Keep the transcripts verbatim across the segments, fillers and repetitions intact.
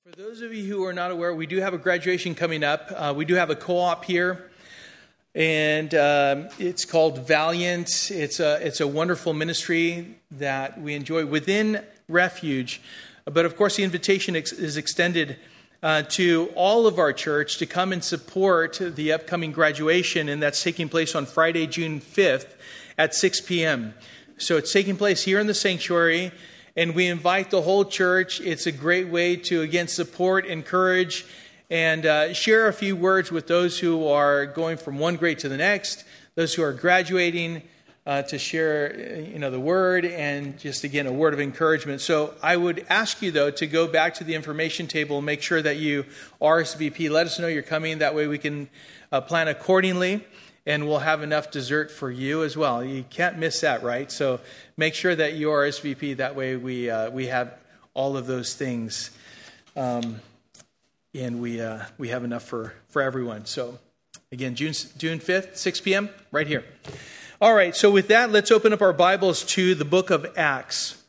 For those of you who are not aware, we do have a graduation coming up. Uh, we do have a co-op here, and um, it's called Valiant. It's a it's a wonderful ministry that we enjoy within Refuge. But of course, the invitation ex- is extended uh, to all of our church to come and support the upcoming graduation, and that's taking place on Friday, June fifth at six p.m. So it's taking place here in the sanctuary. And we invite the whole church. It's a great way to, again, support, encourage, and uh, share a few words with those who are going from one grade to the next, those who are graduating, uh, to share, you know, the word, and just, again, a word of encouragement. So I would ask you, though, to go back to the information table and make sure that you R S V P. Let us know you're coming. That way we can uh, plan accordingly. And we'll have enough dessert for you as well. You can't miss that, right? So make sure that you R S V P. That way we uh, we have all of those things, um, and we uh, we have enough for, for everyone. So again, June June fifth, six p.m. right here. All right. So with that, let's open up our Bibles to the book of Acts.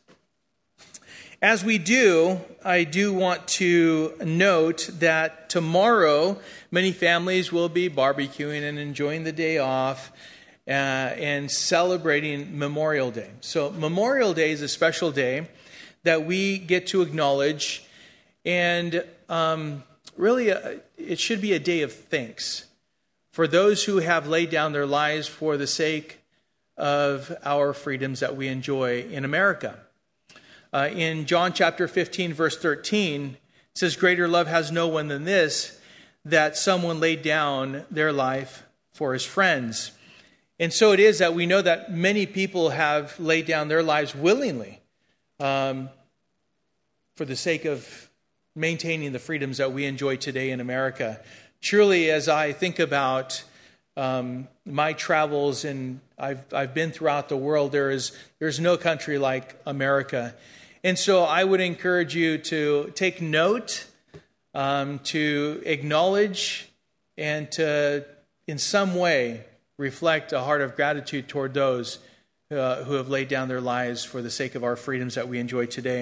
As we do, I do want to note that tomorrow, many families will be barbecuing and enjoying the day off uh, and celebrating Memorial Day. So Memorial Day is a special day that we get to acknowledge, and um, really a, it should be a day of thanks for those who have laid down their lives for the sake of our freedoms that we enjoy in America. Uh, in John chapter fifteen, verse thirteen, it says, "Greater love has no one than this, that someone laid down their life for his friends." And so it is that we know that many people have laid down their lives willingly um, for the sake of maintaining the freedoms that we enjoy today in America. Truly, as I think about um, my travels, and I've I've been throughout the world, there is there's no country like America. And so I would encourage you to take note, um, to acknowledge, and to, in some way, reflect a heart of gratitude toward those uh, who have laid down their lives for the sake of our freedoms that we enjoy today.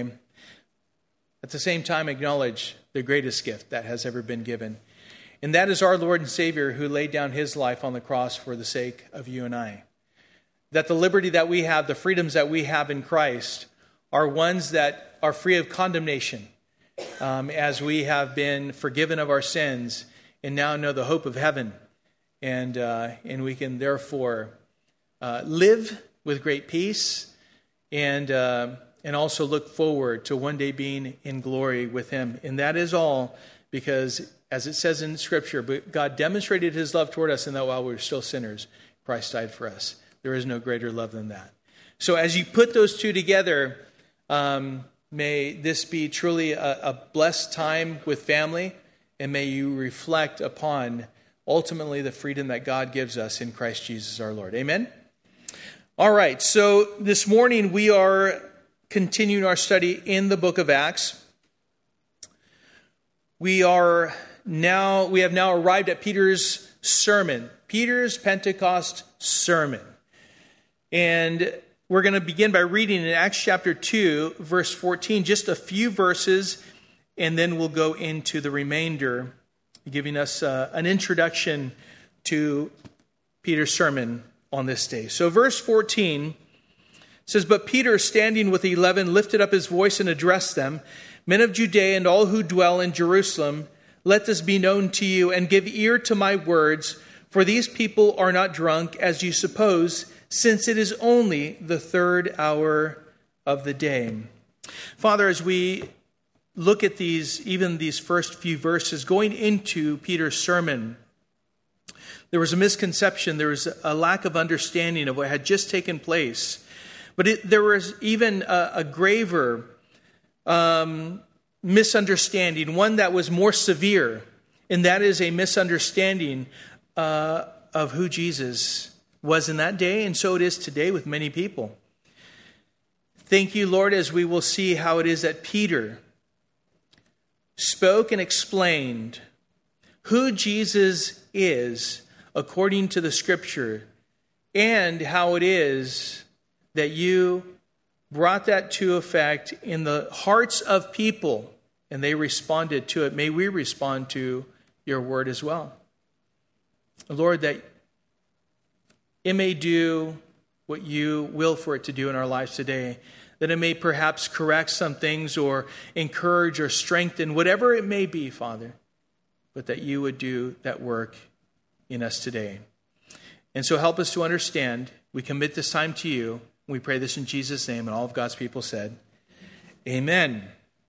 At the same time, acknowledge the greatest gift that has ever been given. And that is our Lord and Savior, who laid down his life on the cross for the sake of you and I. That the liberty that we have, the freedoms that we have in Christ, are ones that are free of condemnation, um, as we have been forgiven of our sins and now know the hope of heaven. And uh, and we can therefore uh, live with great peace, and uh, and also look forward to one day being in glory with him. And that is all because, as it says in Scripture, but God demonstrated his love toward us, and that while we were still sinners, Christ died for us. There is no greater love than that. So as you put those two together, um, may this be truly a, a blessed time with family, and may you reflect upon ultimately the freedom that God gives us in Christ Jesus our Lord. Amen? All right, so this morning we are continuing our study in the book of Acts. We are now, we have now arrived at Peter's sermon, Peter's Pentecost sermon. And we're going to begin by reading in Acts chapter two, verse fourteen, just a few verses, and then we'll go into the remainder, giving us uh, an introduction to Peter's sermon on this day. So verse fourteen says, "But Peter, standing with the eleven, lifted up his voice and addressed them, 'Men of Judea and all who dwell in Jerusalem, let this be known to you, and give ear to my words, for these people are not drunk, as you suppose, since it is only the third hour of the day.'" Father, as we look at these, even these first few verses, going into Peter's sermon, there was a misconception, there was a lack of understanding of what had just taken place. But it, there was even a, a graver um, misunderstanding, one that was more severe, and that is a misunderstanding uh, of who Jesus was in that day, and so it is today with many people. Thank you, Lord, as we will see how it is that Peter spoke and explained who Jesus is according to the Scripture, and how it is that you brought that to effect in the hearts of people and they responded to it, may we respond to your word as well. Lord, that it may do what you will for it to do in our lives today, that it may perhaps correct some things or encourage or strengthen, whatever it may be, Father, but that you would do that work in us today. And so help us to understand. We commit this time to you. We pray this in Jesus' name, and all of God's people said, amen.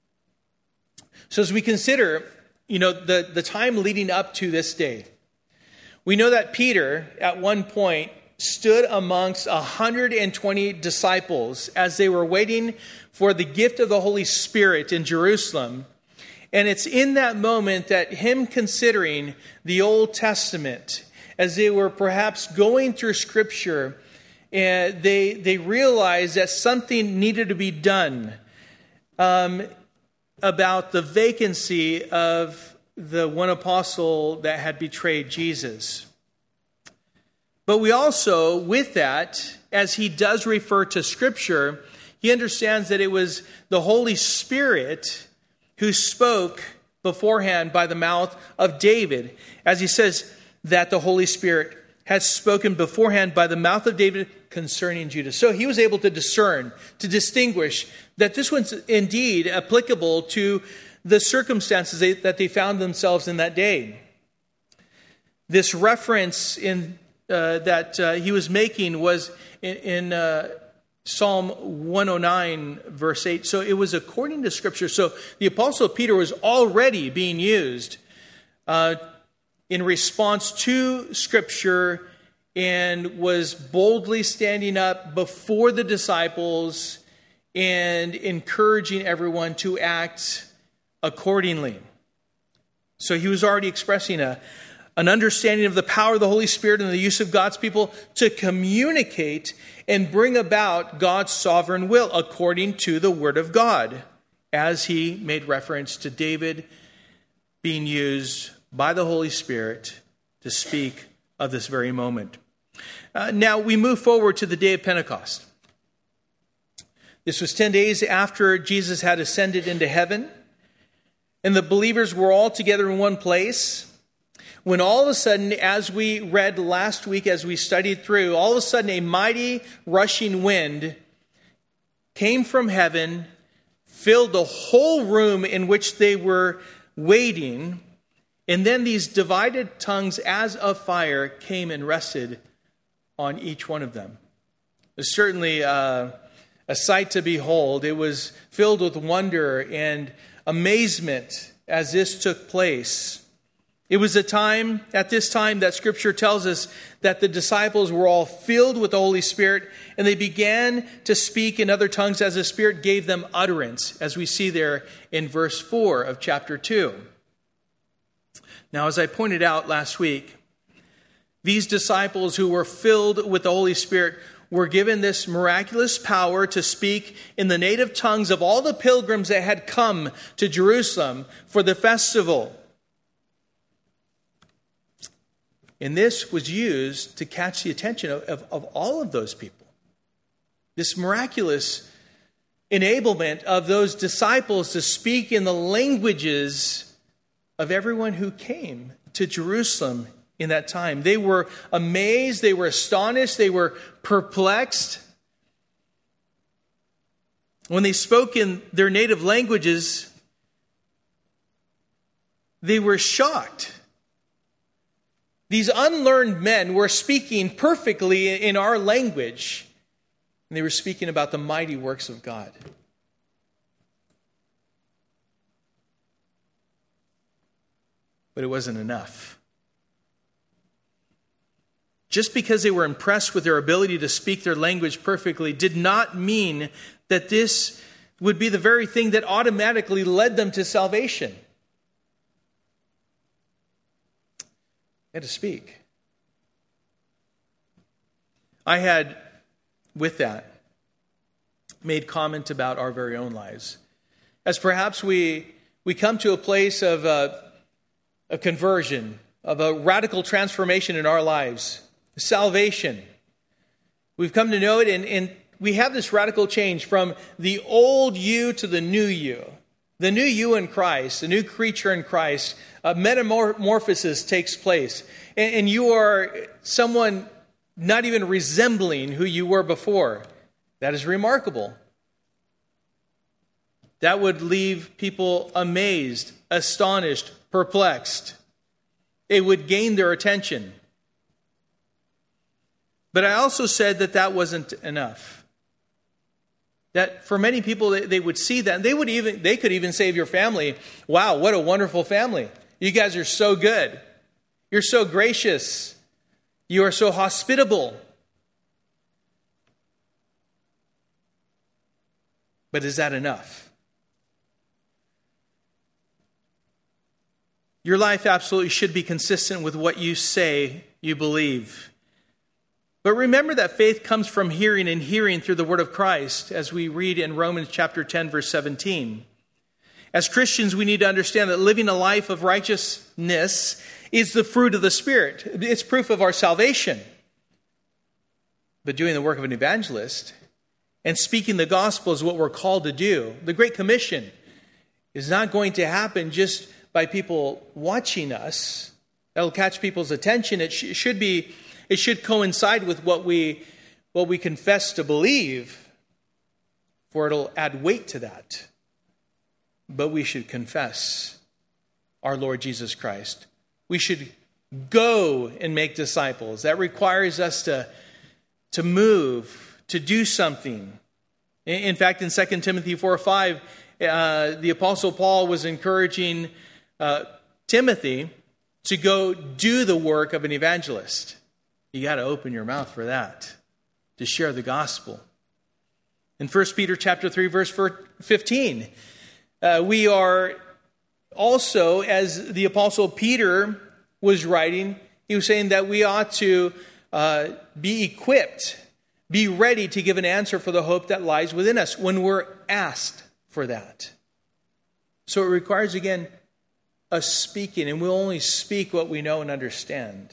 So as we consider, you know, the, the time leading up to this day, we know that Peter, at one point, stood amongst one hundred twenty disciples as they were waiting for the gift of the Holy Spirit in Jerusalem. And it's in that moment that him considering the Old Testament, as they were perhaps going through Scripture, and they, they realized that something needed to be done um, about the vacancy of the one apostle that had betrayed Jesus. But we also, with that, as he does refer to Scripture, he understands that it was the Holy Spirit who spoke beforehand by the mouth of David, as he says that the Holy Spirit had spoken beforehand by the mouth of David concerning Judah. So he was able to discern, to distinguish that this was indeed applicable to the circumstances they, that they found themselves in that day. This reference in uh, that uh, he was making was in, in uh, Psalm one oh nine, verse eight. So it was according to Scripture. So the Apostle Peter was already being used uh, in response to Scripture and was boldly standing up before the disciples and encouraging everyone to act accordingly. So he was already expressing a, an understanding of the power of the Holy Spirit and the use of God's people to communicate and bring about God's sovereign will according to the Word of God, as he made reference to David being used by the Holy Spirit to speak of this very moment. Uh, now we move forward to the day of Pentecost. This was ten days after Jesus had ascended into heaven, and the believers were all together in one place, when all of a sudden, as we read last week, as we studied through, all of a sudden a mighty rushing wind came from heaven, filled the whole room in which they were waiting, and then these divided tongues as of fire came and rested on each one of them. It was certainly uh, a sight to behold. It was filled with wonder and amazement as this took place. It was a time, at this time, that Scripture tells us that the disciples were all filled with the Holy Spirit, and they began to speak in other tongues as the Spirit gave them utterance, as we see there in verse four of chapter two. Now, as I pointed out last week, these disciples who were filled with the Holy Spirit were given this miraculous power to speak in the native tongues of all the pilgrims that had come to Jerusalem for the festival. And this was used to catch the attention of, of, of all of those people. This miraculous enablement of those disciples to speak in the languages of everyone who came to Jerusalem in that time. They were amazed, they were astonished, they were perplexed. When they spoke in their native languages, they were shocked. These unlearned men were speaking perfectly in our language, and they were speaking about the mighty works of God. But it wasn't enough. Just because they were impressed with their ability to speak their language perfectly did not mean that this would be the very thing that automatically led them to salvation. They had to speak. I had, with that, made comment about our very own lives. As perhaps we we come to a place of a, a conversion, of a radical transformation in our lives, salvation. We've come to know it, and, and we have this radical change from the old you to the new you. The new you in Christ, the new creature in Christ, a metamorphosis takes place. And, and you are someone not even resembling who you were before. That is remarkable. That would leave people amazed, astonished, perplexed. It would gain their attention. But I also said that that wasn't enough. That for many people, they, they would see that, and they would even they could even say of your family, "Wow, what a wonderful family! You guys are so good. You're so gracious. You are so hospitable." But is that enough? Your life absolutely should be consistent with what you say you believe. But remember that faith comes from hearing, and hearing through the word of Christ, as we read in Romans chapter ten, verse seventeen. As Christians, we need to understand that living a life of righteousness is the fruit of the Spirit. It's proof of our salvation. But doing the work of an evangelist and speaking the gospel is what we're called to do. The Great Commission is not going to happen just by people watching us. That'll catch people's attention. It sh- should be, it should coincide with what we, what we confess to believe, for it'll add weight to that. But we should confess our Lord Jesus Christ. We should go and make disciples. That requires us to, to move, to do something. In fact, in Second Timothy four five, uh, the Apostle Paul was encouraging uh, Timothy to go do the work of an evangelist. You got to open your mouth for that, to share the gospel. In First Peter chapter three, verse fifteen, uh, we are also, as the Apostle Peter was writing, he was saying that we ought to uh, be equipped, be ready to give an answer for the hope that lies within us when we're asked for that. So it requires, again, us speaking, and we'll only speak what we know and understand.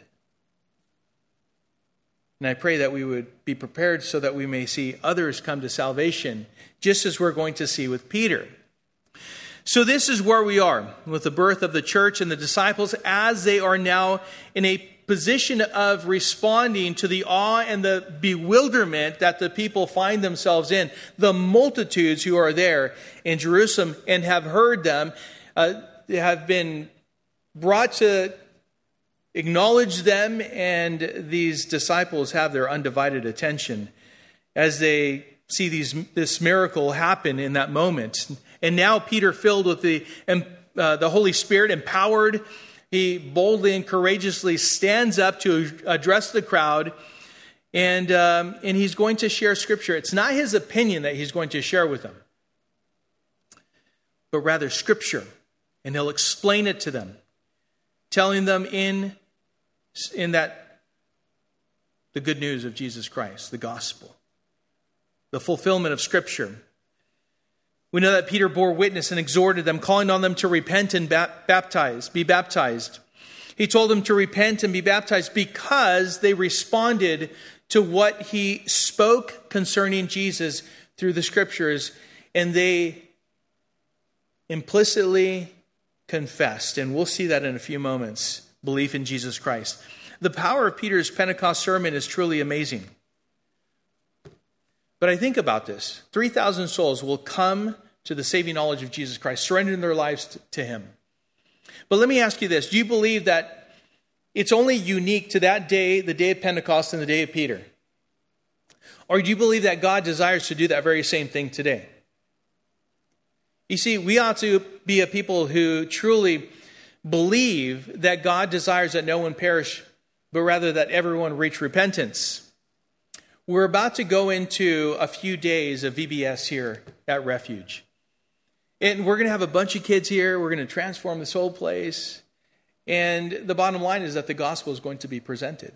And I pray that we would be prepared so that we may see others come to salvation, just as we're going to see with Peter. So this is where we are with the birth of the church and the disciples, as they are now in a position of responding to the awe and the bewilderment that the people find themselves in. The multitudes who are there in Jerusalem and have heard them uh, have been brought to acknowledge them, and these disciples have their undivided attention as they see these this miracle happen in that moment. And now Peter, filled with the uh, the Holy Spirit, empowered, he boldly and courageously stands up to address the crowd, and um, and he's going to share Scripture. It's not his opinion that he's going to share with them, but rather Scripture, and he'll explain it to them, telling them in in that the good news of Jesus Christ, the gospel, the fulfillment of Scripture. We know that Peter bore witness and exhorted them, calling on them to repent and baptize, be baptized. He told them to repent and be baptized because they responded to what he spoke concerning Jesus through the Scriptures, and they implicitly confessed, and we'll see that in a few moments, belief in Jesus Christ. The power of Peter's Pentecost sermon is truly amazing. But I think about this. three thousand souls will come to the saving knowledge of Jesus Christ, surrendering their lives to him. But let me ask you this. Do you believe that it's only unique to that day, the day of Pentecost and the day of Peter? Or do you believe that God desires to do that very same thing today? You see, we ought to be a people who truly believe that God desires that no one perish, but rather that everyone reach repentance. We're about to go into a few days of V B S here at Refuge. And we're going to have a bunch of kids here. We're going to transform this whole place. And the bottom line is that the gospel is going to be presented.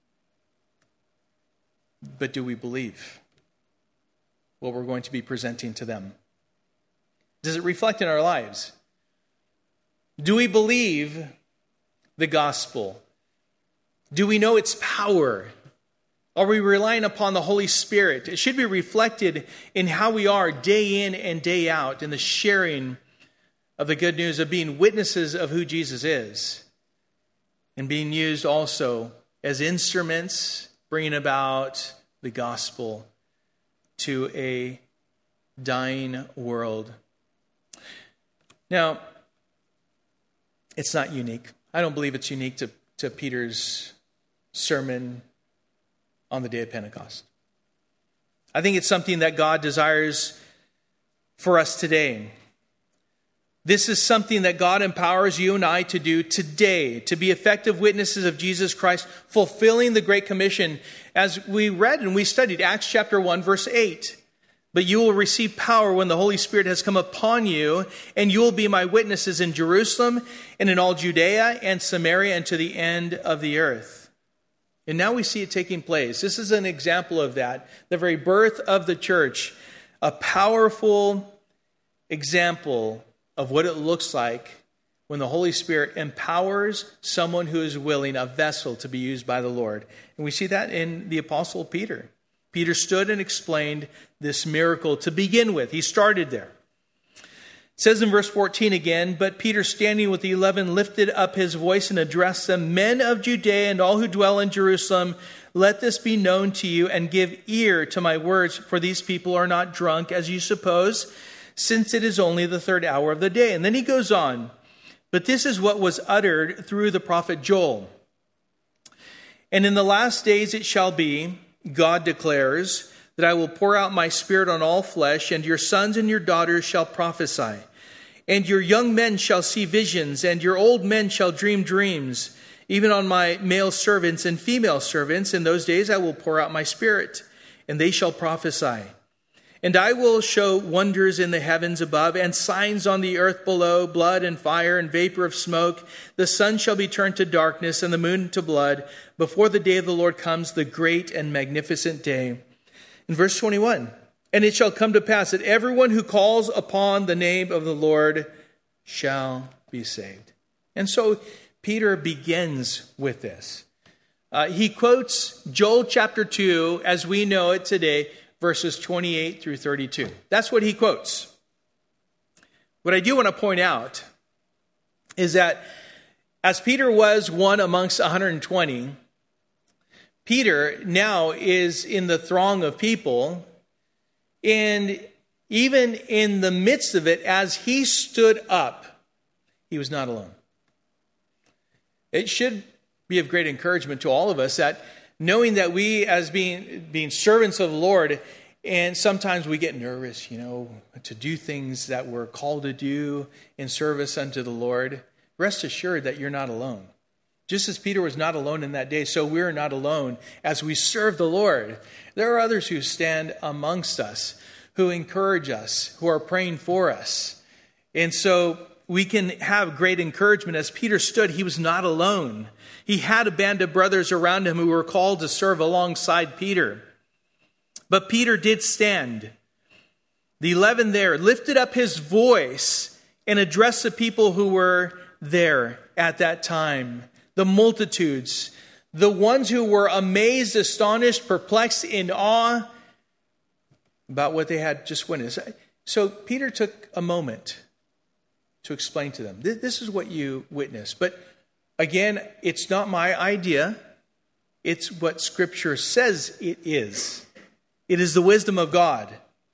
But do we believe what we're going to be presenting to them? Does it reflect in our lives? Do we believe the gospel? Do we know its power? Are we relying upon the Holy Spirit? It should be reflected in how we are day in and day out in the sharing of the good news of being witnesses of who Jesus is and being used also as instruments bringing about the gospel to a dying world. Now, it's not unique. I don't believe it's unique to, to Peter's sermon on the day of Pentecost. I think it's something that God desires for us today. This is something that God empowers you and I to do today, to be effective witnesses of Jesus Christ, fulfilling the Great Commission, as we read and we studied Acts chapter one, verse eight. But you will receive power when the Holy Spirit has come upon you, and you will be my witnesses in Jerusalem and in all Judea and Samaria and to the end of the earth. And now we see it taking place. This is an example of that. The very birth of the church, a powerful example of what it looks like when the Holy Spirit empowers someone who is willing, a vessel to be used by the Lord. And we see that in the Apostle Peter. Peter stood and explained this miracle to begin with. He started there. It says in verse fourteen again, but Peter, standing with the eleven, lifted up his voice and addressed them, men of Judea and all who dwell in Jerusalem, let this be known to you and give ear to my words, for these people are not drunk, as you suppose, since it is only the third hour of the day. And then he goes on, but this is what was uttered through the prophet Joel. And in the last days it shall be, God declares, that I will pour out my spirit on all flesh, and your sons and your daughters shall prophesy. And your young men shall see visions, and your old men shall dream dreams. Even on my male servants and female servants, in those days I will pour out my spirit, and they shall prophesy. And I will show wonders in the heavens above, and signs on the earth below, blood and fire and vapor of smoke. The sun shall be turned to darkness, and the moon to blood, before the day of the Lord comes, the great and magnificent day. In verse twenty-one, and it shall come to pass that everyone who calls upon the name of the Lord shall be saved. And so Peter begins with this. Uh, he quotes Joel chapter two, as we know it today, verses twenty-eight through thirty-two. That's what he quotes. What I do want to point out is that as Peter was one amongst one hundred twenty, Peter now is in the throng of people, and even in the midst of it, as he stood up, he was not alone. It should be of great encouragement to all of us that knowing that we, as being being servants of the Lord, and sometimes we get nervous, you know, to do things that we're called to do in service unto the Lord, rest assured that you're not alone. Just as Peter was not alone in that day, so we're not alone as we serve the Lord. There are others who stand amongst us, who encourage us, who are praying for us. And so we can have great encouragement. As Peter stood, he was not alone. He had a band of brothers around him who were called to serve alongside Peter. But Peter did stand. The eleven there lifted up his voice and addressed the people who were there at that time. The multitudes, the ones who were amazed, astonished, perplexed, in awe about what they had just witnessed. So Peter took a moment to explain to them, this is what you witnessed. But again, it's not my idea. It's what Scripture says it is. It is the wisdom of God.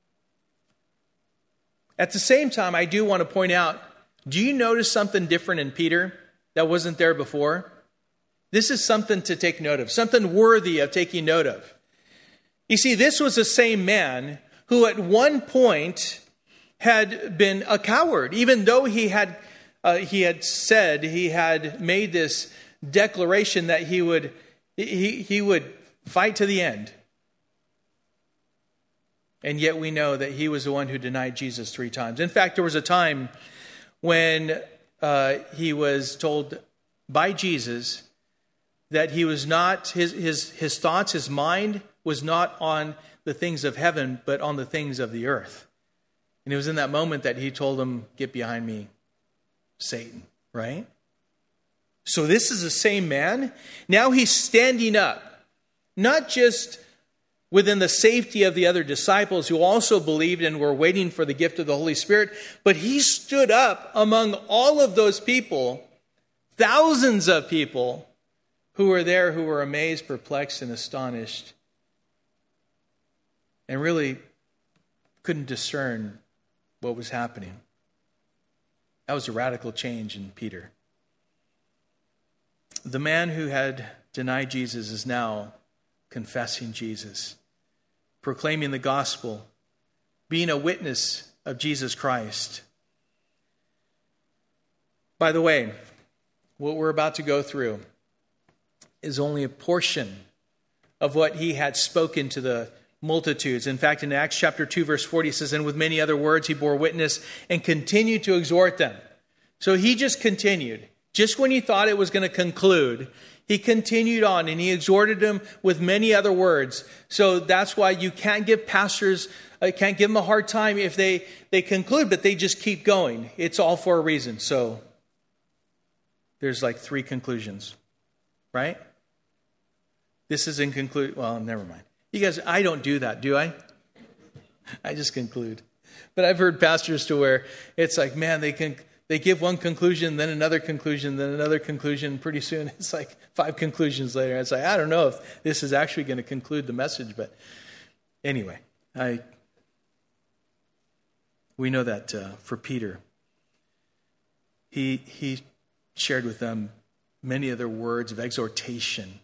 At the same time, I do want to point out, do you notice something different in Peter that wasn't there before? This is something to take note of, something worthy of taking note of. You see, this was the same man who at one point had been a coward, even though he had uh, he had said, he had made this declaration that he would he, he would fight to the end. And yet we know that he was the one who denied Jesus three times. In fact, there was a time when uh, he was told by Jesus that he was not, his, his, his thoughts, his mind was not on the things of heaven, but on the things of the earth. And it was in that moment that he told him, get behind me, Satan, right? So this is the same man. Now he's standing up, not just within the safety of the other disciples who also believed and were waiting for the gift of the Holy Spirit. But he stood up among all of those people, thousands of people who were there, who were amazed, perplexed, and astonished, and really couldn't discern what was happening. That was a radical change in Peter. The man who had denied Jesus is now confessing Jesus, proclaiming the gospel, being a witness of Jesus Christ. By the way, what we're about to go through is only a portion of what he had spoken to the multitudes. In fact, in Acts chapter two, verse forty, it says, "And with many other words he bore witness and continued to exhort them." So he just continued. Just when he thought it was going to conclude, he continued on and he exhorted them with many other words. So that's why you can't give pastors, uh, can't give them a hard time if they, they conclude, but they just keep going. It's all for a reason. So there's like three conclusions, right? This is in conclude. Well, never mind. You guys, I don't do that, do I? I just conclude. But I've heard pastors to where it's like, man, they can they give one conclusion, then another conclusion, then another conclusion. Pretty soon, it's like five conclusions later. It's like, I don't know if this is actually going to conclude the message. But anyway, I we know that uh, for Peter, he he shared with them many other words of exhortation.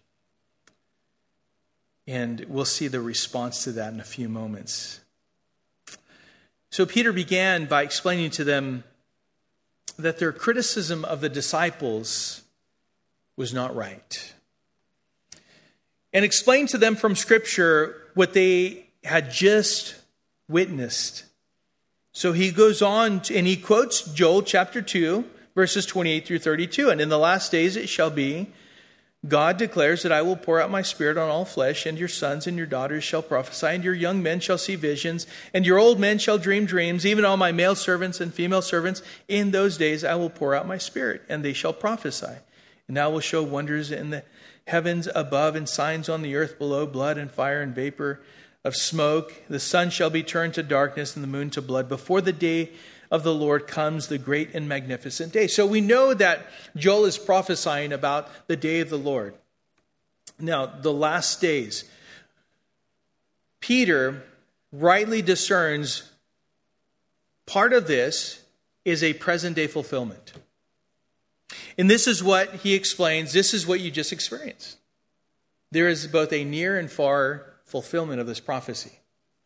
And we'll see the response to that in a few moments. So Peter began by explaining to them that their criticism of the disciples was not right, and explained to them from Scripture what they had just witnessed. So he goes on to, and he quotes Joel chapter two, verses twenty-eight through thirty-two. "And in the last days it shall be, God declares that I will pour out my Spirit on all flesh, and your sons and your daughters shall prophesy, and your young men shall see visions, and your old men shall dream dreams, even all my male servants and female servants. In those days I will pour out my Spirit, and they shall prophesy. And I will show wonders in the heavens above and signs on the earth below, blood and fire and vapor of smoke. The sun shall be turned to darkness and the moon to blood before the day of the Lord comes, the great and magnificent day." So we know that Joel is prophesying about the day of the Lord. Now, the last days. Peter rightly discerns part of this is a present day fulfillment. And this is what he explains. This is what you just experienced. There is both a near and far fulfillment of this prophecy.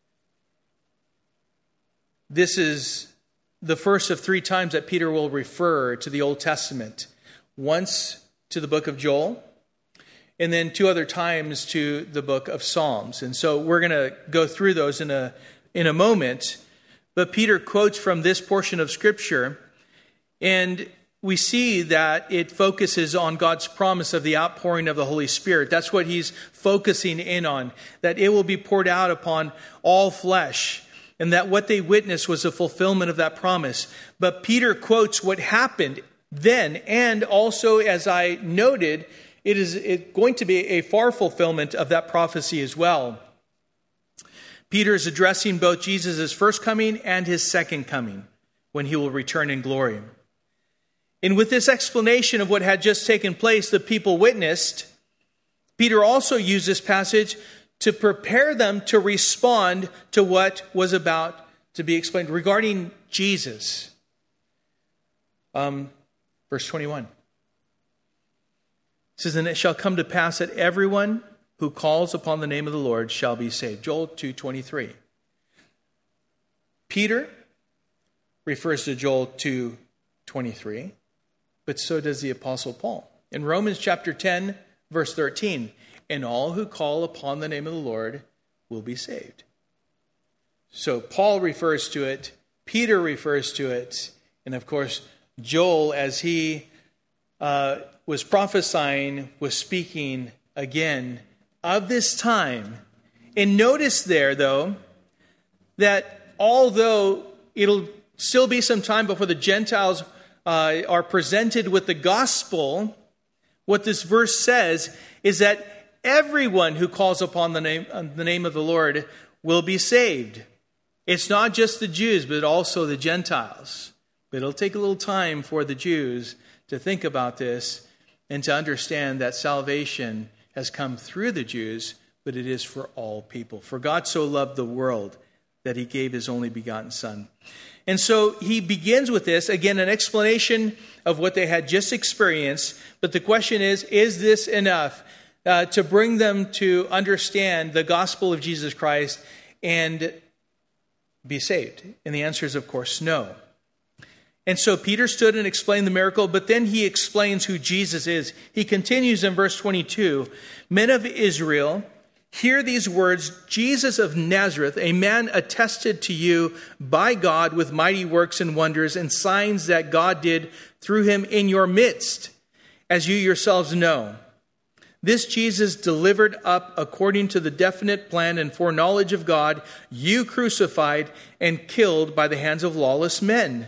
This is the first of three times that Peter will refer to the Old Testament. Once to the book of Joel, and then two other times to the book of Psalms. And so we're going to go through those in a in a moment. But Peter quotes from this portion of Scripture, and we see that it focuses on God's promise of the outpouring of the Holy Spirit. That's what he's focusing in on, that it will be poured out upon all flesh, and that what they witnessed was a fulfillment of that promise. But Peter quotes what happened then, and also, as I noted, it is it going to be a far fulfillment of that prophecy as well. Peter is addressing both Jesus' first coming and his second coming, when he will return in glory. And with this explanation of what had just taken place, the people witnessed, Peter also used this passage to prepare them to respond to what was about to be explained regarding Jesus. Um, verse twenty-one. It says, "And it shall come to pass that everyone who calls upon the name of the Lord shall be saved." Joel two twenty-three. Peter refers to Joel two twenty-three, but so does the Apostle Paul. In Romans chapter ten, verse thirteen, "And all who call upon the name of the Lord will be saved." So Paul refers to it, Peter refers to it, and of course, Joel, as he uh, was prophesying, was speaking again of this time. And notice there, though, that although it'll still be some time before the Gentiles uh, are presented with the gospel, what this verse says is that everyone who calls upon the name, the name of the Lord will be saved. It's not just the Jews, but also the Gentiles. But it'll take a little time for the Jews to think about this and to understand that salvation has come through the Jews, but it is for all people. For God so loved the world that he gave his only begotten Son. And so he begins with this, again, an explanation of what they had just experienced. But the question is, is this enough uh, to bring them to understand the gospel of Jesus Christ and be saved? And the answer is, of course, no. And so Peter stood and explained the miracle, but then he explains who Jesus is. He continues in verse twenty-two, "Men of Israel, hear these words, Jesus of Nazareth, a man attested to you by God with mighty works and wonders and signs that God did through him in your midst, as you yourselves know. This Jesus delivered up according to the definite plan and foreknowledge of God, you crucified and killed by the hands of lawless men.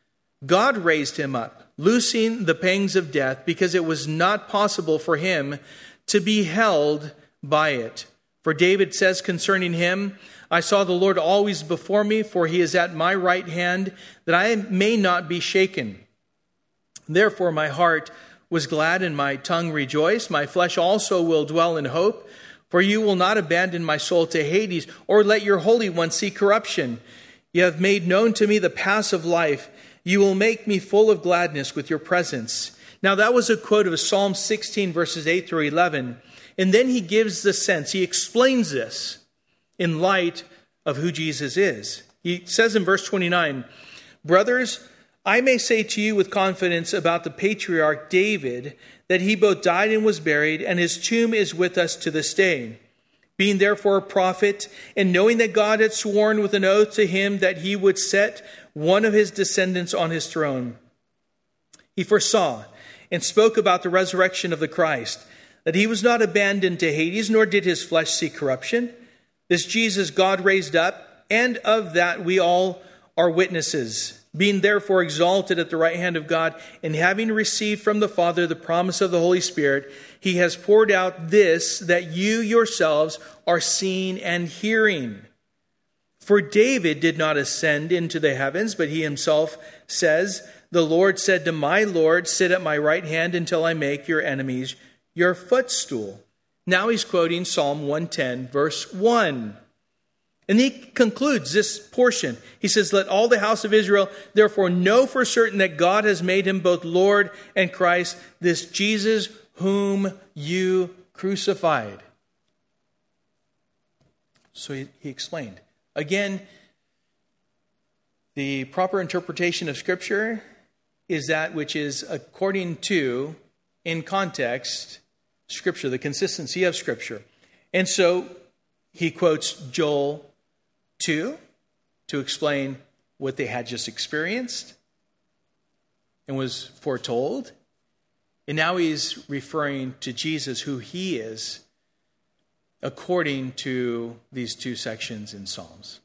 God raised him up, loosing the pangs of death, because it was not possible for him to be held by it. For David says concerning him, I saw the Lord always before me, for he is at my right hand, that I may not be shaken. Therefore my heart was glad and my tongue rejoiced. My flesh also will dwell in hope, for you will not abandon my soul to Hades, or let your Holy One see corruption. You have made known to me the paths of life. You will make me full of gladness with your presence." Now that was a quote of Psalm sixteen, verses eight through eleven. And then he gives the sense, he explains this in light of who Jesus is. He says in verse twenty-nine, "Brothers, I may say to you with confidence about the patriarch David, that he both died and was buried, and his tomb is with us to this day. Being therefore a prophet, and knowing that God had sworn with an oath to him that he would set one of his descendants on his throne, he foresaw and spoke about the resurrection of the Christ, that he was not abandoned to Hades, nor did his flesh see corruption. This Jesus God raised up, and of that we all are witnesses. Being therefore exalted at the right hand of God, and having received from the Father the promise of the Holy Spirit, he has poured out this, that you yourselves are seeing and hearing. For David did not ascend into the heavens, but he himself says, the Lord said to my Lord, sit at my right hand until I make your enemies your footstool." Now he's quoting Psalm one ten, verse one. And he concludes this portion. He says, "Let all the house of Israel therefore know for certain that God has made him both Lord and Christ, this Jesus whom you crucified." So he, he explained. Again, the proper interpretation of Scripture is that which is according to, in context, Scripture, the consistency of Scripture. And so he quotes Joel two to explain what they had just experienced and was foretold. And now he's referring to Jesus, who he is, according to these two sections in Psalms.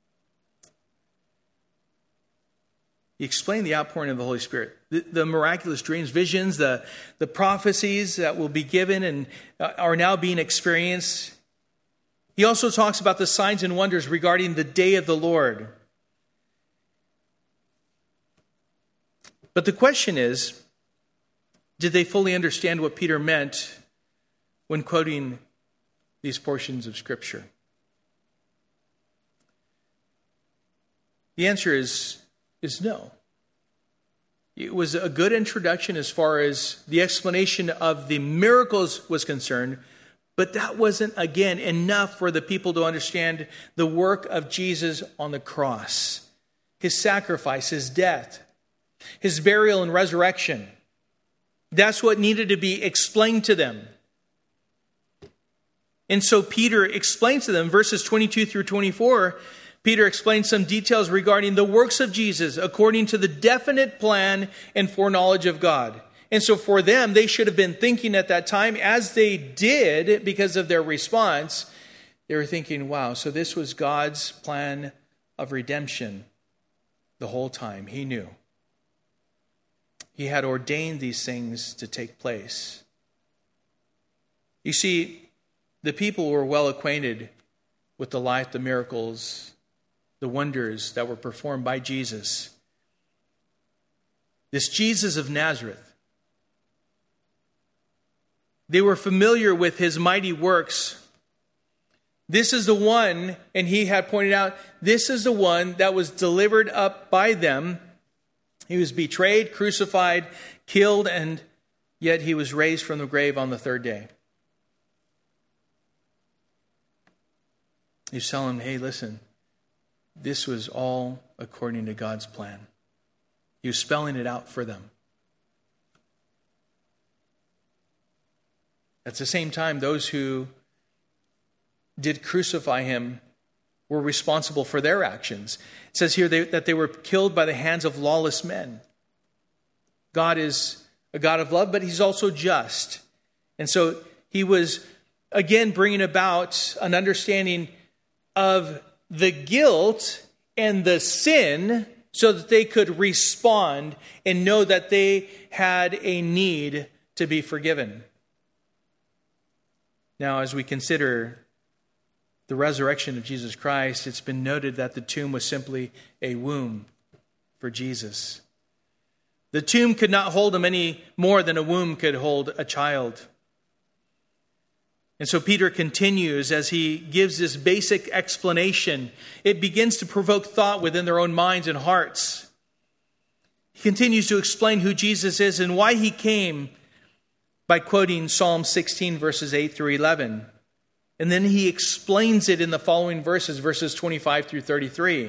He explained the outpouring of the Holy Spirit, the, the miraculous dreams, visions, the, the prophecies that will be given and are now being experienced. He also talks about the signs and wonders regarding the day of the Lord. But the question is, did they fully understand what Peter meant when quoting these portions of Scripture? The answer is, is no. It was a good introduction as far as the explanation of the miracles was concerned, but that wasn't, again, enough for the people to understand the work of Jesus on the cross, his sacrifice, his death, his burial and resurrection. That's what needed to be explained to them. And so Peter explains to them, verses twenty-two through twenty-four, Peter explains some details regarding the works of Jesus according to the definite plan and foreknowledge of God. And so for them, they should have been thinking at that time, as they did because of their response, they were thinking, wow, so this was God's plan of redemption the whole time. He knew. He had ordained these things to take place. You see, The people were well acquainted with the life, the miracles, the wonders that were performed by Jesus. This Jesus of Nazareth. They were familiar with his mighty works. This is the one, and he had pointed out, this is the one that was delivered up by them. He was betrayed, crucified, killed, and yet he was raised from the grave on the third day. He's telling them, hey, listen, this was all according to God's plan. He was spelling it out for them. At the same time, those who did crucify him were responsible for their actions. It says here they, that they were killed by the hands of lawless men. God is a God of love, but he's also just. And so he was, again, bringing about an understanding of the guilt and the sin so that they could respond and know that they had a need to be forgiven. Now, as we consider the resurrection of Jesus Christ, it's been noted that the tomb was simply a womb for Jesus. The tomb could not hold him any more than a womb could hold a child. And so Peter continues as he gives this basic explanation. It begins to provoke thought within their own minds and hearts. He continues to explain who Jesus is and why he came by quoting Psalm sixteen, verses eight through eleven. And then he explains it in the following verses, verses twenty-five through thirty-three.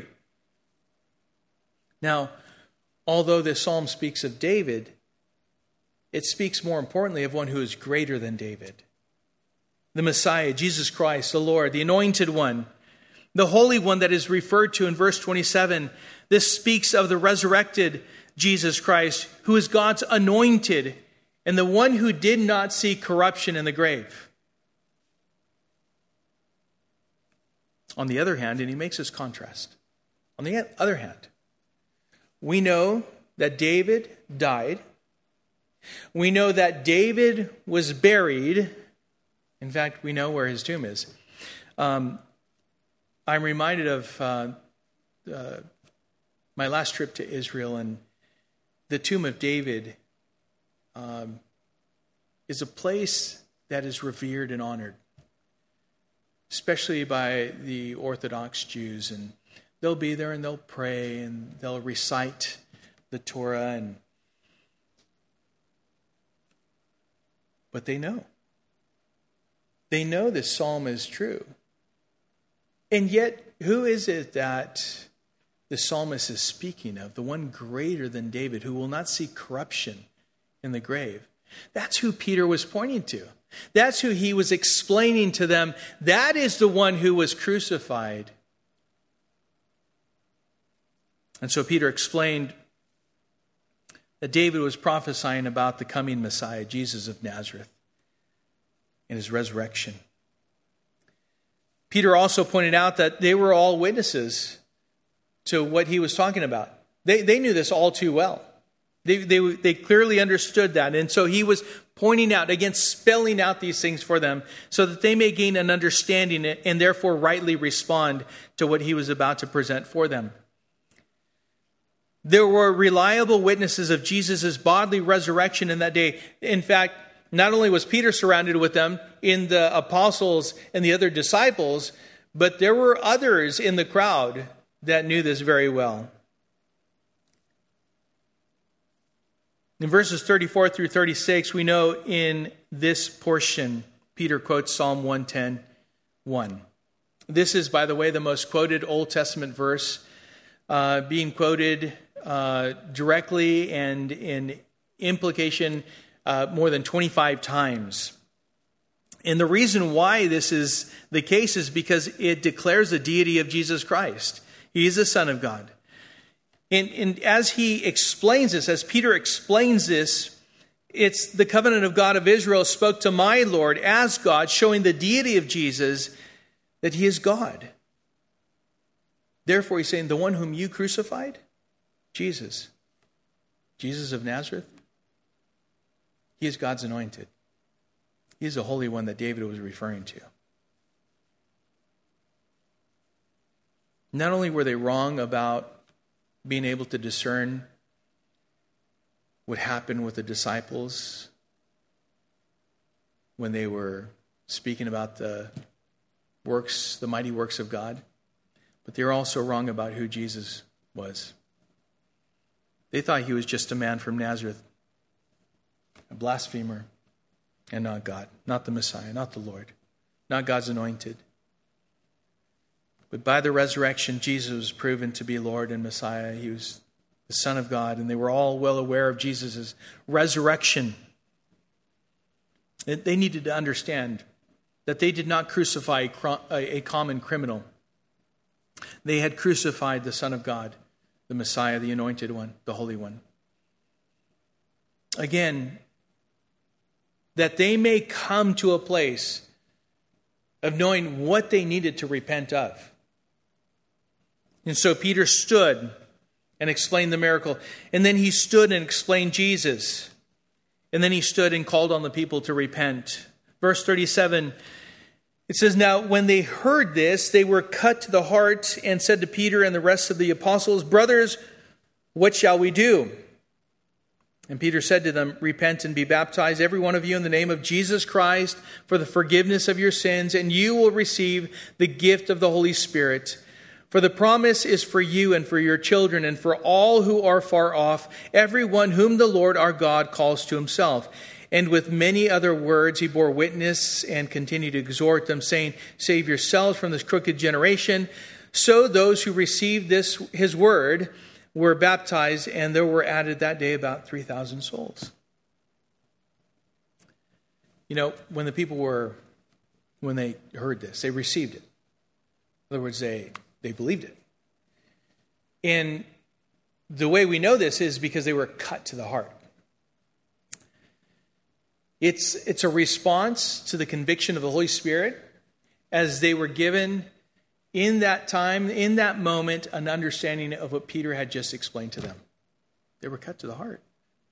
Now, although this psalm speaks of David, it speaks more importantly of one who is greater than David. The Messiah, Jesus Christ, the Lord, the Anointed One, the Holy One that is referred to in verse twenty-seven. This speaks of the resurrected Jesus Christ, who is God's anointed and the one who did not see corruption in the grave. On the other hand, and he makes this contrast. On the other hand, we know that David died. We know that David was buried. In fact, we know where his tomb is. Um, I'm reminded of uh, uh, my last trip to Israel, and the tomb of David um, is a place that is revered and honored, especially by the Orthodox Jews. And they'll be there and they'll pray and they'll recite the Torah. And but they know. They know this psalm is true. And yet, who is it that the psalmist is speaking of? The one greater than David, who will not see corruption in the grave. That's who Peter was pointing to. That's who he was explaining to them. That is the one who was crucified. And so Peter explained that David was prophesying about the coming Messiah, Jesus of Nazareth, and his resurrection. Peter also pointed out that they were all witnesses to what he was talking about. They, they knew this all too well. They, they, they clearly understood that. And so he was pointing out, again, spelling out these things for them so that they may gain an understanding and therefore rightly respond to what he was about to present for them. There were reliable witnesses of Jesus' bodily resurrection in that day. In fact, not only was Peter surrounded with them in the apostles and the other disciples, but there were others in the crowd that knew this very well. In verses thirty-four through thirty-six, we know in this portion, Peter quotes Psalm one ten, one. This is, by the way, the most quoted Old Testament verse, uh, being quoted uh, directly and in implication uh, more than twenty-five times. And the reason why this is the case is because it declares the deity of Jesus Christ. He is the Son of God. And, and as he explains this, as Peter explains this, it's the covenant of God of Israel spoke to my Lord as God, showing the deity of Jesus, that he is God. Therefore, he's saying, the one whom you crucified, Jesus, Jesus of Nazareth, he is God's anointed. He is the Holy One that David was referring to. Not only were they wrong about being able to discern what happened with the disciples when they were speaking about the works, the mighty works of God, but they were also wrong about who Jesus was. They thought he was just a man from Nazareth, a blasphemer, and not God, not the Messiah, not the Lord, not God's anointed. But by the resurrection, Jesus was proven to be Lord and Messiah. He was the Son of God, and they were all well aware of Jesus' resurrection. They needed to understand that they did not crucify a common criminal. They had crucified the Son of God, the Messiah, the Anointed One, the Holy One. Again, that they may come to a place of knowing what they needed to repent of. And so Peter stood and explained the miracle. And then he stood and explained Jesus. And then he stood and called on the people to repent. Verse thirty-seven, it says, "Now when they heard this, they were cut to the heart and said to Peter and the rest of the apostles, 'Brothers, what shall we do?' And Peter said to them, 'Repent and be baptized, every one of you, in the name of Jesus Christ for the forgiveness of your sins, and you will receive the gift of the Holy Spirit. For the promise is for you and for your children and for all who are far off, everyone whom the Lord our God calls to himself.' And with many other words he bore witness and continued to exhort them, saying, 'Save yourselves from this crooked generation.' So those who received this his word were baptized, and there were added that day about three thousand souls." You know, when the people were, when they heard this, they received it. In other words, they, they believed it. And the way we know this is because they were cut to the heart. It's, it's a response to the conviction of the Holy Spirit as they were given in that time, in that moment, an understanding of what Peter had just explained to them. They were cut to the heart.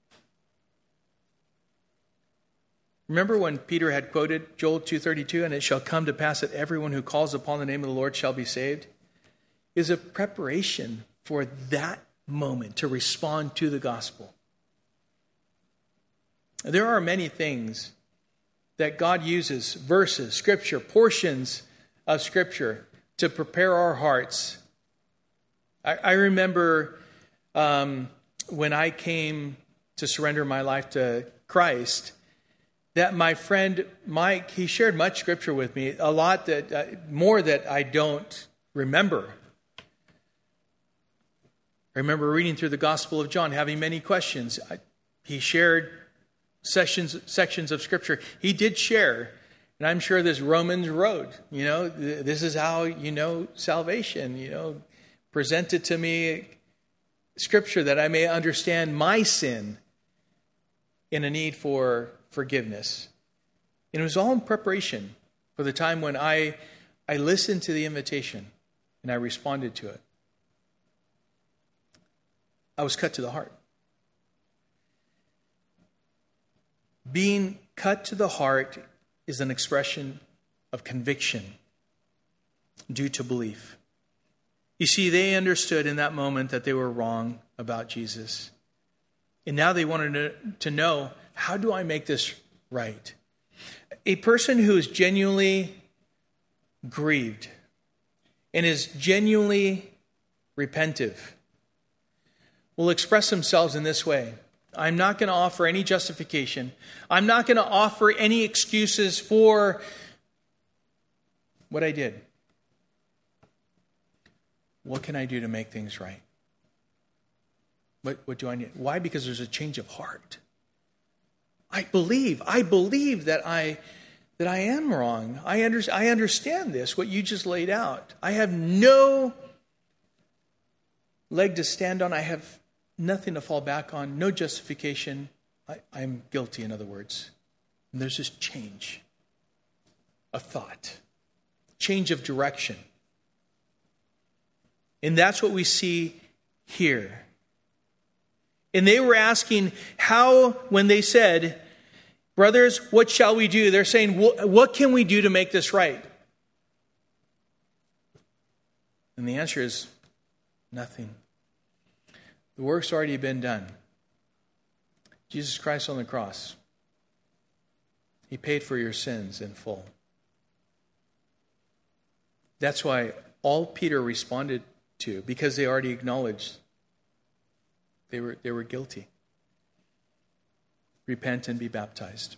Remember when Peter had quoted Joel two thirty-two, "And it shall come to pass that everyone who calls upon the name of the Lord shall be saved," is a preparation for that moment to respond to the gospel. There are many things that God uses, verses, scripture, portions of scripture, to prepare our hearts. I, I remember um, when I came to surrender my life to Christ, that my friend Mike, he shared much scripture with me, a lot that, uh, more that I don't remember. I remember reading through the Gospel of John, having many questions. I, he shared sections sections of scripture. He did share, and I'm sure this Romans road, you know, th- this is how you know salvation, you know, presented to me scripture that I may understand my sin in a need for forgiveness. And it was all in preparation for the time when I I listened to the invitation and I responded to it. I was cut to the heart. Being cut to the heart is an expression of conviction due to belief. You see, they understood in that moment that they were wrong about Jesus. And now they wanted to, to know, how do I make this right? A person who is genuinely grieved and is genuinely repentive will express themselves in this way. I'm not going to offer any justification. I'm not going to offer any excuses for what I did. What can I do to make things right? What, what do I need? Why? Because there's a change of heart. I believe. I believe that I that I am wrong. I, under, I understand this, what you just laid out. I have no leg to stand on. I have nothing to fall back on, no justification. I, I'm guilty, in other words. And there's this change of thought, change of direction. And that's what we see here. And they were asking how, when they said, "Brothers, what shall we do?" They're saying, what can we do to make this right? And the answer is nothing. The work's already been done. Jesus Christ on the cross, he paid for your sins in full. That's why all Peter responded to, because they already acknowledged they were, they were guilty. Repent and be baptized.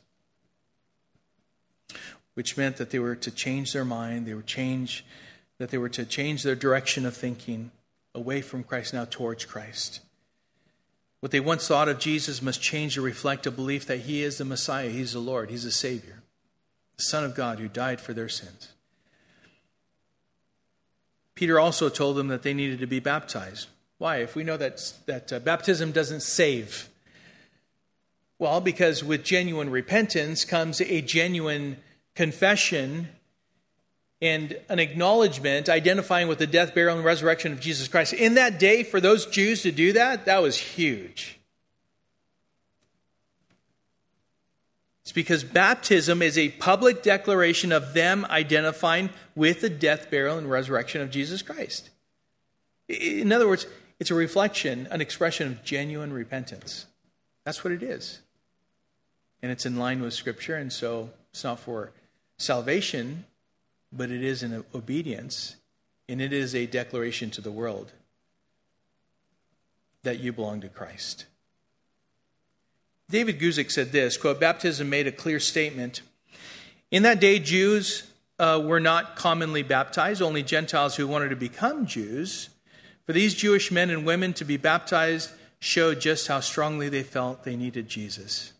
Which meant that they were to change their mind, they were change, that they were to change their direction of thinking away from Christ now towards Christ. What they once thought of Jesus must change to reflect a belief that he is the Messiah, he's the Lord, he's the Savior, the Son of God who died for their sins. Peter also told them that they needed to be baptized. Why? If we know that, that uh, baptism doesn't save. Well, because with genuine repentance comes a genuine confession and an acknowledgement identifying with the death, burial, and resurrection of Jesus Christ. In that day, for those Jews to do that, that was huge. It's because baptism is a public declaration of them identifying with the death, burial, and resurrection of Jesus Christ. In other words, it's a reflection, an expression of genuine repentance. That's what it is. And it's in line with Scripture, and so it's not for salvation, but it is in obedience, and it is a declaration to the world that you belong to Christ. David Guzik said this, quote, baptism made a clear statement. In that day, Jews uh, were not commonly baptized, only Gentiles who wanted to become Jews. For these Jewish men and women to be baptized showed just how strongly they felt they needed Jesus.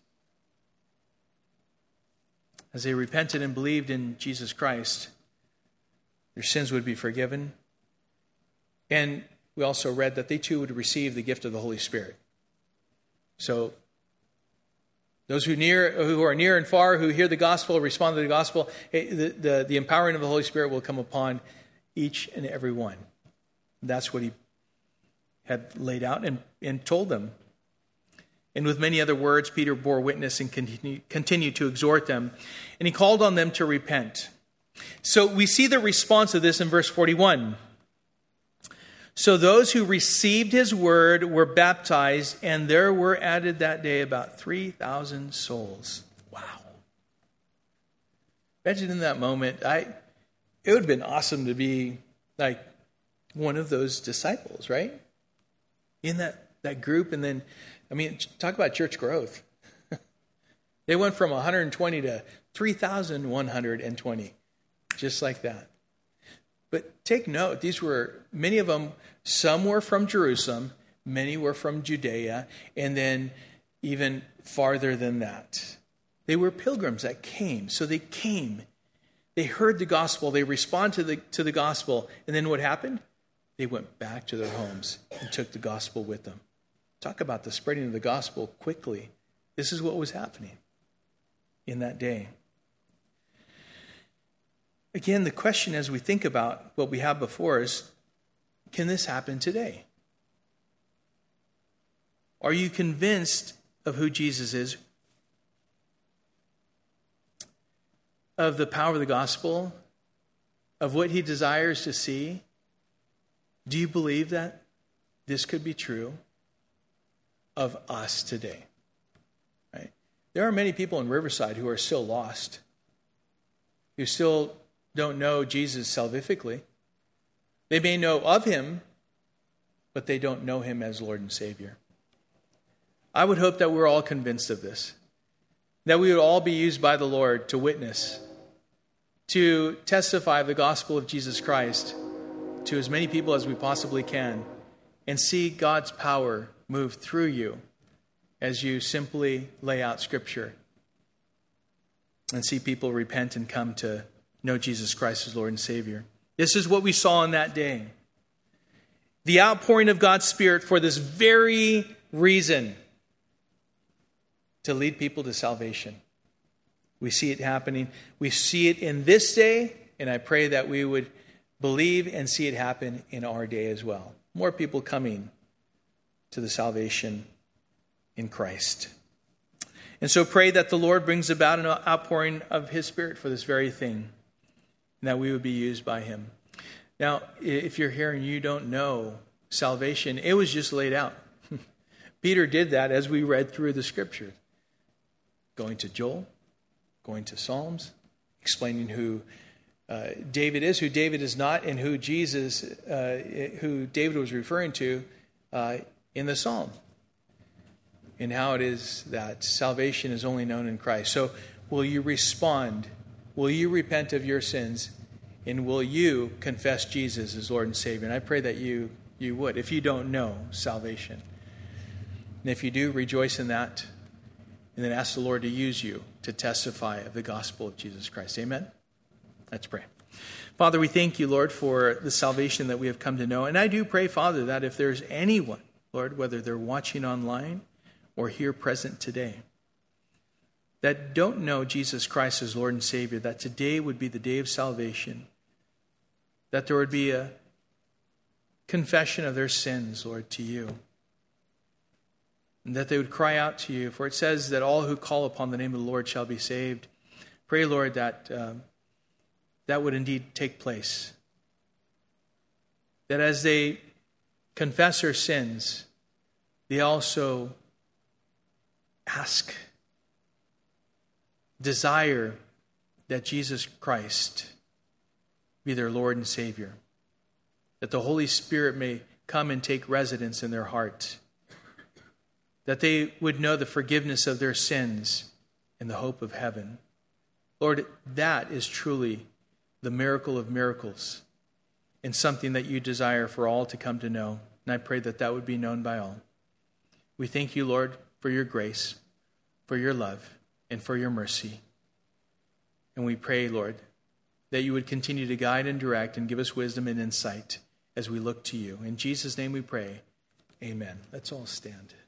As they repented and believed in Jesus Christ, their sins would be forgiven. And we also read that they too would receive the gift of the Holy Spirit. So those who near, who are near and far, who hear the gospel, respond to the gospel, the, the, the empowering of the Holy Spirit will come upon each and every one. That's what he had laid out and, and told them. And with many other words, Peter bore witness and continue, continued to exhort them. And he called on them to repent. So we see the response of this in verse forty-one. So those who received his word were baptized, and there were added that day about three thousand souls. Wow. Imagine in that moment, I it would have been awesome to be like one of those disciples, right? In that, that group, and then, I mean, talk about church growth. They went from one hundred twenty to three thousand one hundred twenty, just like that. But take note, these were, many of them, some were from Jerusalem, many were from Judea, and then even farther than that. They were pilgrims that came. So they came. They heard the gospel. They responded to the, to the gospel. And then what happened? They went back to their homes and took the gospel with them. Talk about the spreading of the gospel quickly. This is what was happening in that day. Again, the question as we think about what we have before us, can this happen today? Are you convinced of who Jesus is? Of the power of the gospel? Of what he desires to see? Do you believe that this could be true of us today? Right? There are many people in Riverside who are still lost, who still don't know Jesus salvifically. They may know of him, but they don't know him as Lord and Savior. I would hope that we're all convinced of this, that we would all be used by the Lord to witness, to testify of the gospel of Jesus Christ to as many people as we possibly can, and see God's power move through you as you simply lay out Scripture and see people repent and come to know Jesus Christ as Lord and Savior. This is what we saw on that day. The outpouring of God's Spirit for this very reason, to lead people to salvation. We see it happening. We see it in this day, and I pray that we would believe and see it happen in our day as well. More people coming to the salvation in Christ. And so pray that the Lord brings about an outpouring of his Spirit for this very thing, and that we would be used by him. Now, if you're here and you don't know salvation, it was just laid out. Peter did that as we read through the scriptures. Going to Joel, going to Psalms, explaining who uh, David is, who David is not, and who Jesus, uh, who David was referring to uh, in the Psalm. And how it is that salvation is only known in Christ. So will you respond? Will you repent of your sins? And will you confess Jesus as Lord and Savior? And I pray that you, you would, if you don't know salvation. And if you do, rejoice in that. And then ask the Lord to use you to testify of the gospel of Jesus Christ. Amen? Let's pray. Father, we thank you, Lord, for the salvation that we have come to know. And I do pray, Father, that if there's anyone, Lord, whether they're watching online or here present today, that don't know Jesus Christ as Lord and Savior, that today would be the day of salvation, that there would be a confession of their sins, Lord, to you, and that they would cry out to you, for it says that all who call upon the name of the Lord shall be saved. Pray, Lord, that uh, that would indeed take place, that as they confess their sins, they also ask, desire that Jesus Christ be their Lord and Savior, that the Holy Spirit may come and take residence in their heart, that they would know the forgiveness of their sins and the hope of heaven. Lord, that is truly the miracle of miracles and something that you desire for all to come to know. And I pray that that would be known by all. We thank you, Lord, for your grace, for your love, and for your mercy. And we pray, Lord, that you would continue to guide and direct and give us wisdom and insight as we look to you. In Jesus' name we pray. Amen. Let's all stand.